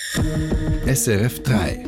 SRF 3.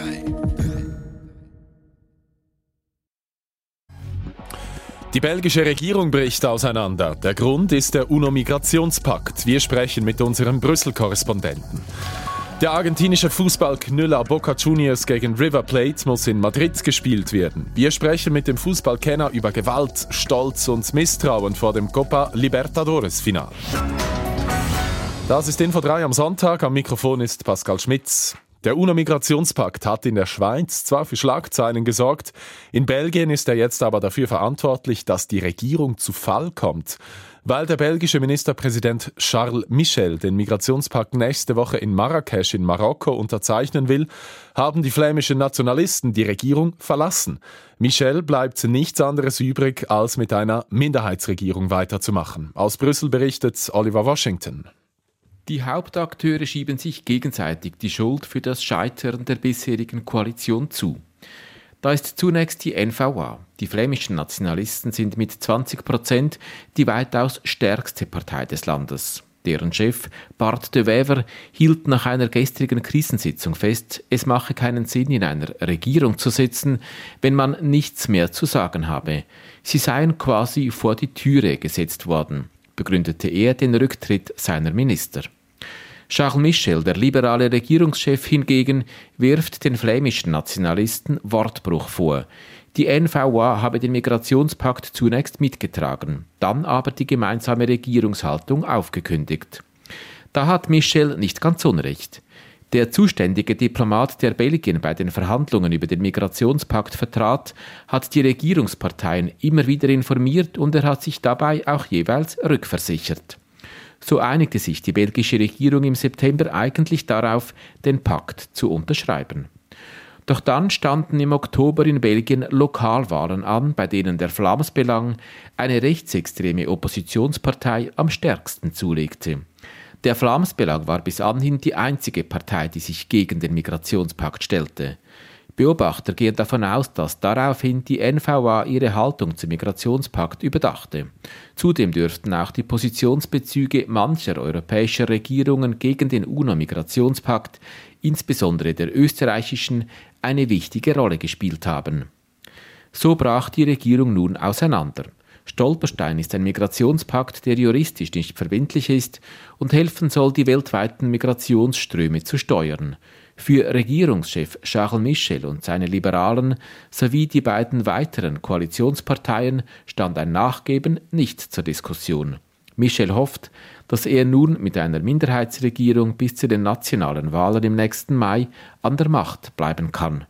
Die belgische Regierung bricht auseinander. Der Grund ist der UNO-Migrationspakt. Wir sprechen mit unserem Brüssel-Korrespondenten. Der argentinische Fußballknüller Boca Juniors gegen River Plate muss in Madrid gespielt werden. Wir sprechen mit dem Fußballkenner über Gewalt, Stolz und Misstrauen vor dem Copa Libertadores-Final. Das ist Info 3 am Sonntag. Am Mikrofon ist Pascal Schmitz. Der UNO-Migrationspakt hat in der Schweiz zwar für Schlagzeilen gesorgt, in Belgien ist er jetzt aber dafür verantwortlich, dass die Regierung zu Fall kommt. Weil der belgische Ministerpräsident Charles Michel den Migrationspakt nächste Woche in Marrakesch in Marokko unterzeichnen will, haben die flämischen Nationalisten die Regierung verlassen. Michel bleibt nichts anderes übrig, als mit einer Minderheitsregierung weiterzumachen. Aus Brüssel berichtet Oliver Washington. Die Hauptakteure schieben sich gegenseitig die Schuld für das Scheitern der bisherigen Koalition zu. Da ist zunächst die NVA. Die flämischen Nationalisten sind mit 20% die weitaus stärkste Partei des Landes. Deren Chef, Bart de Wever, hielt nach einer gestrigen Krisensitzung fest, es mache keinen Sinn, in einer Regierung zu sitzen, wenn man nichts mehr zu sagen habe. Sie seien quasi vor die Türe gesetzt worden, begründete er den Rücktritt seiner Minister. Charles Michel, der liberale Regierungschef hingegen, wirft den flämischen Nationalisten Wortbruch vor. Die NVA habe den Migrationspakt zunächst mitgetragen, dann aber die gemeinsame Regierungshaltung aufgekündigt. Da hat Michel nicht ganz unrecht. Der zuständige Diplomat, der Belgien bei den Verhandlungen über den Migrationspakt vertrat, hat die Regierungsparteien immer wieder informiert und er hat sich dabei auch jeweils rückversichert. So einigte sich die belgische Regierung im September eigentlich darauf, den Pakt zu unterschreiben. Doch dann standen im Oktober in Belgien Lokalwahlen an, bei denen der Vlaams-Belang, eine rechtsextreme Oppositionspartei, am stärksten zulegte. Der Vlaams-Belang war bis anhin die einzige Partei, die sich gegen den Migrationspakt stellte. Beobachter gehen davon aus, dass daraufhin die NVA ihre Haltung zum Migrationspakt überdachte. Zudem dürften auch die Positionsbezüge mancher europäischer Regierungen gegen den UNO-Migrationspakt, insbesondere der österreichischen, eine wichtige Rolle gespielt haben. So brach die Regierung nun auseinander. Stolperstein ist ein Migrationspakt, der juristisch nicht verbindlich ist und helfen soll, die weltweiten Migrationsströme zu steuern. Für Regierungschef Charles Michel und seine Liberalen sowie die beiden weiteren Koalitionsparteien stand ein Nachgeben nicht zur Diskussion. Michel hofft, dass er nun mit einer Minderheitsregierung bis zu den nationalen Wahlen im nächsten Mai an der Macht bleiben kann.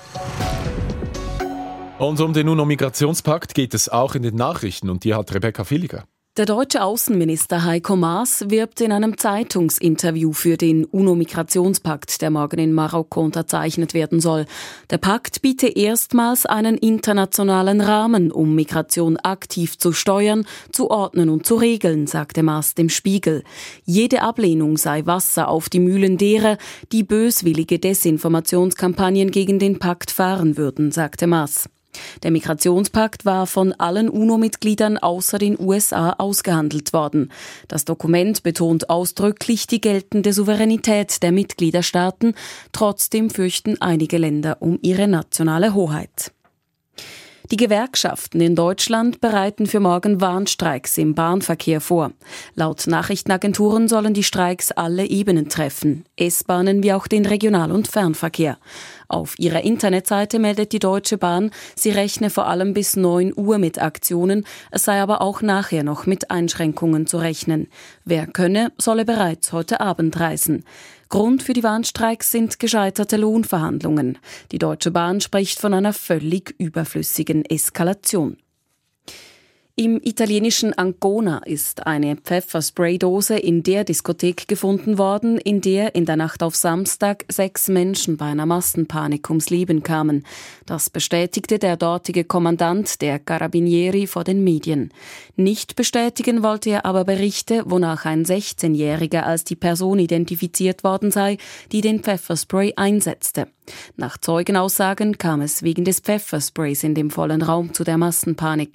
Und um den UNO-Migrationspakt geht es auch in den Nachrichten und die hat Rebecca Villiger. Der deutsche Außenminister Heiko Maas wirbt in einem Zeitungsinterview für den UNO-Migrationspakt, der morgen in Marokko unterzeichnet werden soll. Der Pakt biete erstmals einen internationalen Rahmen, um Migration aktiv zu steuern, zu ordnen und zu regeln, sagte Maas dem Spiegel. Jede Ablehnung sei Wasser auf die Mühlen derer, die böswillige Desinformationskampagnen gegen den Pakt fahren würden, sagte Maas. Der Migrationspakt war von allen UNO-Mitgliedern außer den USA ausgehandelt worden. Das Dokument betont ausdrücklich die geltende Souveränität der Mitgliederstaaten. Trotzdem fürchten einige Länder um ihre nationale Hoheit. Die Gewerkschaften in Deutschland bereiten für morgen Warnstreiks im Bahnverkehr vor. Laut Nachrichtenagenturen sollen die Streiks alle Ebenen treffen, S-Bahnen wie auch den Regional- und Fernverkehr. Auf ihrer Internetseite meldet die Deutsche Bahn, sie rechne vor allem bis 9 Uhr mit Aktionen, es sei aber auch nachher noch mit Einschränkungen zu rechnen. Wer könne, solle bereits heute Abend reisen. Grund für die Warnstreiks sind gescheiterte Lohnverhandlungen. Die Deutsche Bahn spricht von einer völlig überflüssigen Eskalation. Im italienischen Ancona ist eine Pfefferspraydose in der Diskothek gefunden worden, in der in der Nacht auf Samstag 6 Menschen bei einer Massenpanik ums Leben kamen. Das bestätigte der dortige Kommandant der Carabinieri vor den Medien. Nicht bestätigen wollte er aber Berichte, wonach ein 16-Jähriger als die Person identifiziert worden sei, die den Pfefferspray einsetzte. Nach Zeugenaussagen kam es wegen des Pfeffersprays in dem vollen Raum zu der Massenpanik.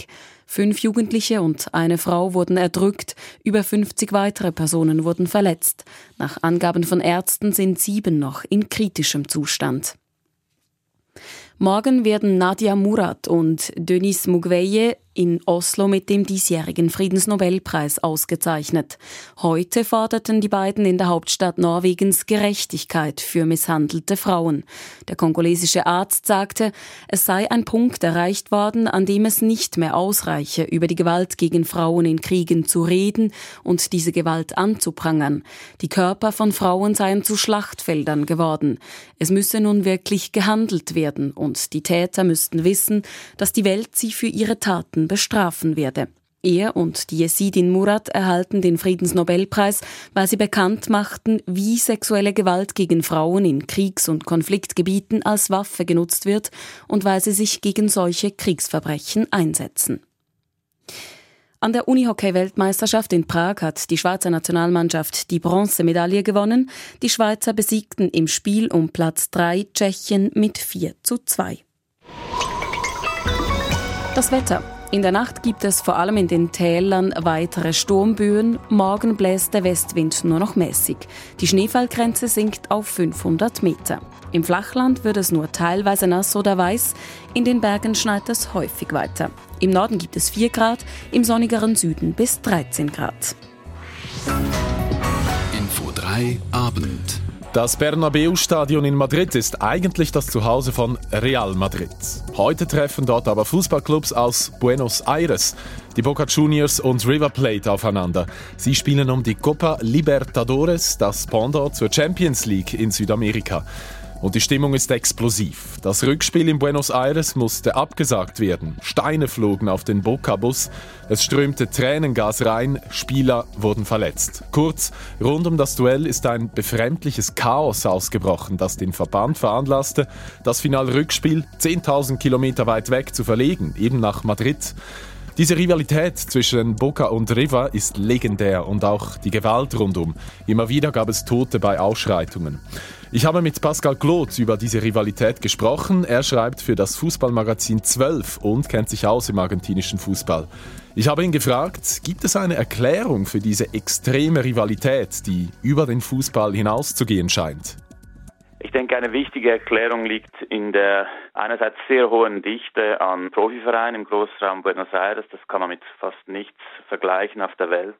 5 Jugendliche und eine Frau wurden erdrückt, über 50 weitere Personen wurden verletzt. Nach Angaben von Ärzten sind 7 noch in kritischem Zustand. Morgen werden Nadia Murad und Denis Mukwege in Oslo mit dem diesjährigen Friedensnobelpreis ausgezeichnet. Heute forderten die beiden in der Hauptstadt Norwegens Gerechtigkeit für misshandelte Frauen. Der kongolesische Arzt sagte, es sei ein Punkt erreicht worden, an dem es nicht mehr ausreiche, über die Gewalt gegen Frauen in Kriegen zu reden und diese Gewalt anzuprangern. Die Körper von Frauen seien zu Schlachtfeldern geworden. Es müsse nun wirklich gehandelt werden und die Täter müssten wissen, dass die Welt sie für ihre Taten bestrafen werde. Er und die Jesidin Murad erhalten den Friedensnobelpreis, weil sie bekannt machten, wie sexuelle Gewalt gegen Frauen in Kriegs- und Konfliktgebieten als Waffe genutzt wird und weil sie sich gegen solche Kriegsverbrechen einsetzen. An der Unihockey-Weltmeisterschaft in Prag hat die Schweizer Nationalmannschaft die Bronzemedaille gewonnen. Die Schweizer besiegten im Spiel um Platz 3 Tschechien mit 4:2. Das Wetter. In der Nacht gibt es vor allem in den Tälern weitere Sturmböen. Morgen bläst der Westwind nur noch mäßig. Die Schneefallgrenze sinkt auf 500 Meter. Im Flachland wird es nur teilweise nass oder weiß. In den Bergen schneit es häufig weiter. Im Norden gibt es 4 Grad, im sonnigeren Süden bis 13 Grad. Info 3 Abend. Das Bernabeu-Stadion in Madrid ist eigentlich das Zuhause von Real Madrid. Heute treffen dort aber Fußballclubs aus Buenos Aires, die Boca Juniors und River Plate aufeinander. Sie spielen um die Copa Libertadores, das Pendant zur Champions League in Südamerika. Und die Stimmung ist explosiv. Das Rückspiel in Buenos Aires musste abgesagt werden. Steine flogen auf den Boca-Bus, es strömte Tränengas rein, Spieler wurden verletzt. Kurz, rund um das Duell ist ein befremdliches Chaos ausgebrochen, das den Verband veranlasste, das Finalrückspiel 10.000 Kilometer weit weg zu verlegen, eben nach Madrid. Diese Rivalität zwischen Boca und River ist legendär und auch die Gewalt rundum. Immer wieder gab es Tote bei Ausschreitungen. Ich habe mit Pascal Claude über diese Rivalität gesprochen. Er schreibt für das Fußballmagazin 12 und kennt sich aus im argentinischen Fußball. Ich habe ihn gefragt, gibt es eine Erklärung für diese extreme Rivalität, die über den Fußball hinauszugehen scheint? Ich denke, eine wichtige Erklärung liegt in der einerseits sehr hohen Dichte an Profivereinen im Großraum Buenos Aires. Das kann man mit fast nichts vergleichen auf der Welt.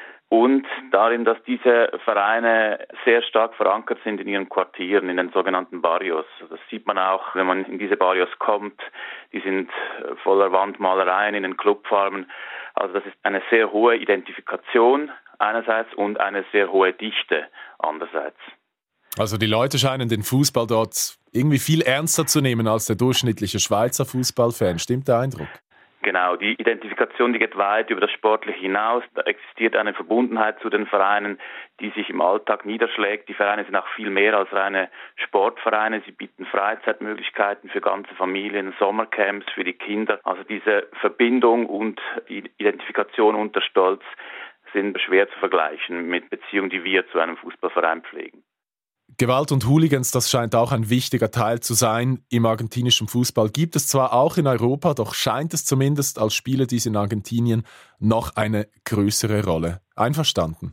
Und darin, dass diese Vereine sehr stark verankert sind in ihren Quartieren, in den sogenannten Barrios. Das sieht man auch, wenn man in diese Barrios kommt. Die sind voller Wandmalereien in den Clubfarmen. Also das ist eine sehr hohe Identifikation einerseits und eine sehr hohe Dichte andererseits. Also die Leute scheinen den Fußball dort irgendwie viel ernster zu nehmen als der durchschnittliche Schweizer Fußballfan. Stimmt der Eindruck? Genau, die Identifikation, die geht weit über das Sportliche hinaus. Da existiert eine Verbundenheit zu den Vereinen, die sich im Alltag niederschlägt. Die Vereine sind auch viel mehr als reine Sportvereine. Sie bieten Freizeitmöglichkeiten für ganze Familien, Sommercamps für die Kinder. Also diese Verbindung und die Identifikation unter Stolz sind schwer zu vergleichen mit Beziehungen, die wir zu einem Fußballverein pflegen. Gewalt und Hooligans, das scheint auch ein wichtiger Teil zu sein im argentinischen Fußball. Gibt es zwar auch in Europa, doch scheint es zumindest als Spieler dies in Argentinien noch eine größere Rolle. Einverstanden?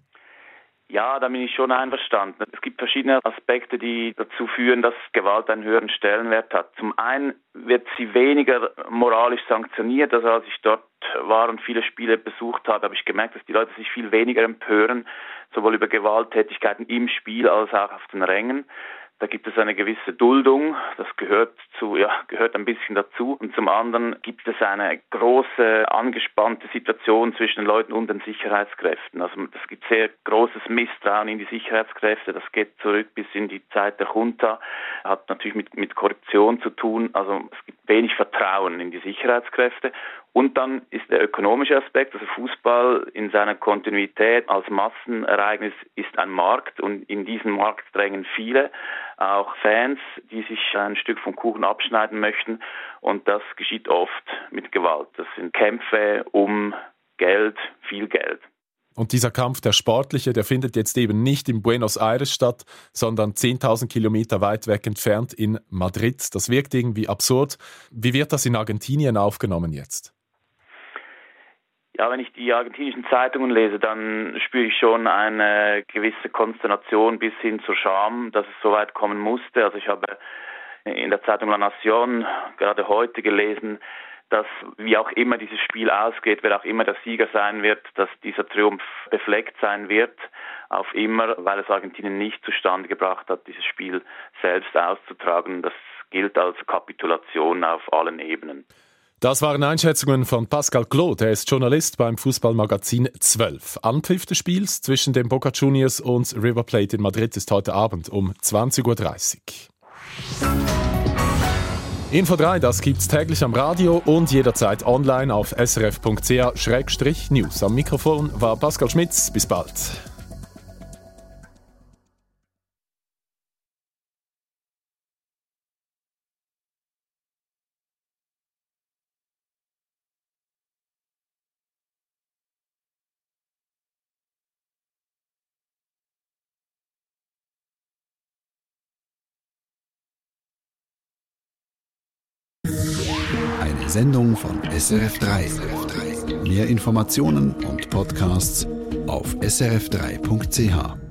Ja, da bin ich schon einverstanden. Es gibt verschiedene Aspekte, die dazu führen, dass Gewalt einen höheren Stellenwert hat. Zum einen wird sie weniger moralisch sanktioniert. Also als ich dort war und viele Spiele besucht habe ich gemerkt, dass die Leute sich viel weniger empören, sowohl über Gewalttätigkeiten im Spiel als auch auf den Rängen. Da gibt es eine gewisse Duldung, das gehört ein bisschen dazu. Und zum anderen gibt es eine große, angespannte Situation zwischen den Leuten und den Sicherheitskräften. Also es gibt sehr großes Misstrauen in die Sicherheitskräfte. Das geht zurück bis in die Zeit der Junta, hat natürlich mit Korruption zu tun. Also es gibt wenig Vertrauen in die Sicherheitskräfte. Und dann ist der ökonomische Aspekt, also Fußball in seiner Kontinuität als Massenereignis ist ein Markt und in diesen Markt drängen viele, auch Fans, die sich ein Stück vom Kuchen abschneiden möchten und das geschieht oft mit Gewalt. Das sind Kämpfe um Geld, viel Geld. Und dieser Kampf, der sportliche, der findet jetzt eben nicht in Buenos Aires statt, sondern 10.000 Kilometer weit weg entfernt in Madrid. Das wirkt irgendwie absurd. Wie wird das in Argentinien aufgenommen jetzt? Ja, wenn ich die argentinischen Zeitungen lese, dann spüre ich schon eine gewisse Konsternation bis hin zur Scham, dass es so weit kommen musste. Also ich habe in der Zeitung La Nación gerade heute gelesen, dass wie auch immer dieses Spiel ausgeht, wer auch immer der Sieger sein wird, dass dieser Triumph befleckt sein wird, auf immer, weil es Argentinien nicht zustande gebracht hat, dieses Spiel selbst auszutragen. Das gilt als Kapitulation auf allen Ebenen. Das waren Einschätzungen von Pascal Claude. Er ist Journalist beim Fußballmagazin 12. Anpfiff des Spiels zwischen den Boca Juniors und River Plate in Madrid ist heute Abend um 20.30 Uhr. Info 3, das gibt's täglich am Radio und jederzeit online auf srf.ch/news. Am Mikrofon war Pascal Schmitz. Bis bald. Eine Sendung von SRF3. Mehr Informationen und Podcasts auf srf3.ch.